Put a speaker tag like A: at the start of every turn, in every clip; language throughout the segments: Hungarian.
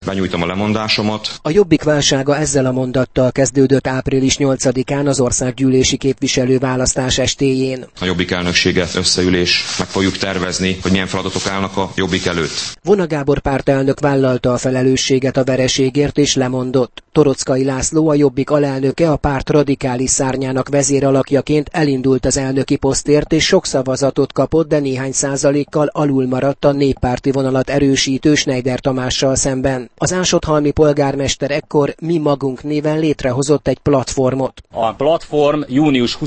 A: benyújtom a lemondásomat.
B: A Jobbik válsága ezzel a mondattal kezdődött április 8-án az országgyűlési képviselőválasztás estéjén.
A: A Jobbik elnöksége összeülés, meg fogjuk tervezni, hogy milyen feladatok állnak a Jobbik előtt.
B: Vona Gábor pártelnök vállalta a felelősséget a vereségért és lemondott. Torockai László, a Jobbik alelnöke, a párt radikális szárnyának vezéralakjaként elindult az elnöki posztért, és sok szavazatot kapott, de néhány százalékkal alul maradt a néppárti vonalat erősítő Schneider Tamással szemben. Az Ásodhalmi polgármester ekkor Mi Magunk néven létrehozott egy platformot.
C: A platform június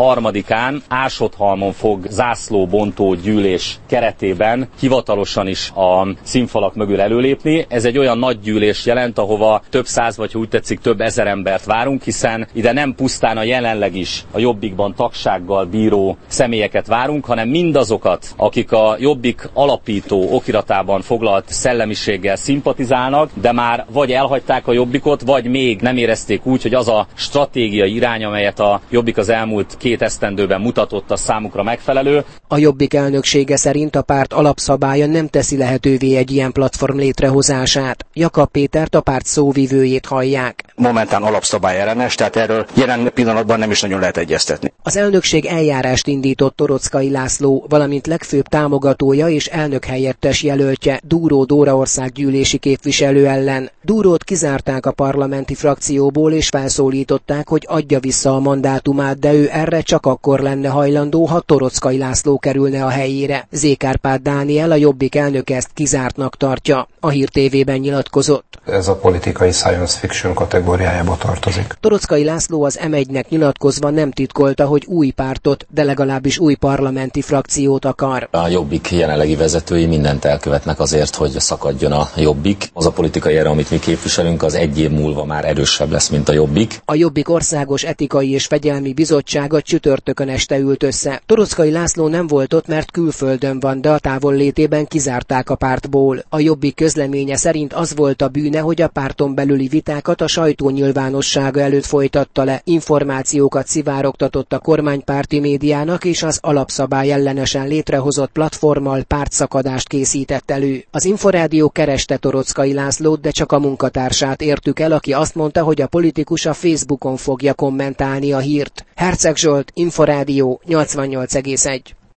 C: 23-án Ásodhalmon fog zászlóbontó gyűlés keretében hivatalosan is a színfalak mögül előlépni. Ez egy olyan nagy gyűlés jelent, ahova több száz, vagy úgy tetszik, több ezer embert várunk, hiszen ide nem pusztán a jelenleg is a Jobbikban tagsággal bíró személyeket várunk, hanem mindazokat, akik a Jobbik alapító okiratában foglalt szellemiséggel szimpatizálnak, de már vagy elhagyták a Jobbikot, vagy még nem érezték úgy, hogy az a stratégiai irány, amelyet a Jobbik az elmúlt 2 esztendőben mutatott, a számukra megfelelő.
B: A Jobbik elnöksége szerint a párt alapszabálya nem teszi lehetővé egy ilyen platform létrehozását. Jakab Pétert, a párt szóvivőjét hallják.
D: Momentán alapszabály ellenes, tehát erről jelen pillanatban nem is nagyon lehet egyeztetni.
B: Az elnökség eljárást indított Torockai László, valamint legfőbb támogatója és elnökhelyettes jelöltje Dúró Dóra országgyűlési képviselő ellen. Dúrót kizárták a parlamenti frakcióból és felszólították, hogy adja vissza a mandátumát, de ő erre csak akkor lenne hajlandó, ha Torockai László kerülne a helyére. Zékárpád Dániel, a Jobbik elnöke, ezt kizártnak tartja. A Hír TV-ben nyilatkozott.
E: Ez a politikai science fiction kategóriájába tartozik.
B: Torockai László az M1-nek nyilatkozva nem titkolta, hogy új pártot, de legalábbis új parlamenti frakciót akar.
F: A Jobbik jelenlegi vezetői mindent elkövetnek azért, hogy szakadjon a Jobbik. Az a politikai erő, amit mi képviselünk, az 1 év múlva már erősebb lesz, mint a Jobbik.
B: A Jobbik Országos Etikai és Fegyelmi Bizottsága csütörtökön este ült össze. Torockai László nem volt ott, mert külföldön van, de a távollétében kizárták a pártból. A Jobbik közleménye szerint az volt a bűne, hogy a párton belüli vitákat a sajtó nyilvánossága előtt folytatta le. Információkat szivárogtatott a kormánypárti médiának, és az alapszabály ellenesen létrehozott platformmal pártszakadást készített elő. Az Inforádió kereste Torockai Lászlót, de csak a munkatársát értük el, aki azt mondta, hogy a politikus a Facebookon fogja kommentálni a hírt. Herceg Zsolt, Inforádió 88,1.